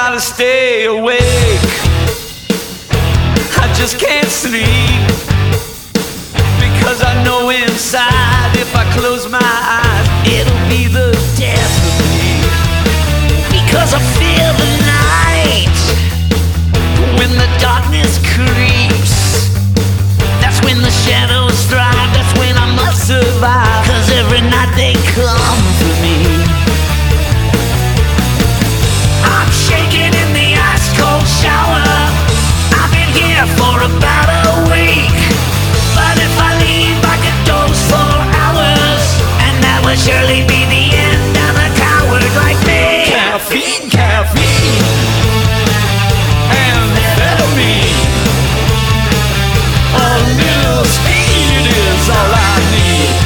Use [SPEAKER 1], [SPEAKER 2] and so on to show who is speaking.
[SPEAKER 1] try to stay awake. I just can't sleep, because I know inside if I close my eyes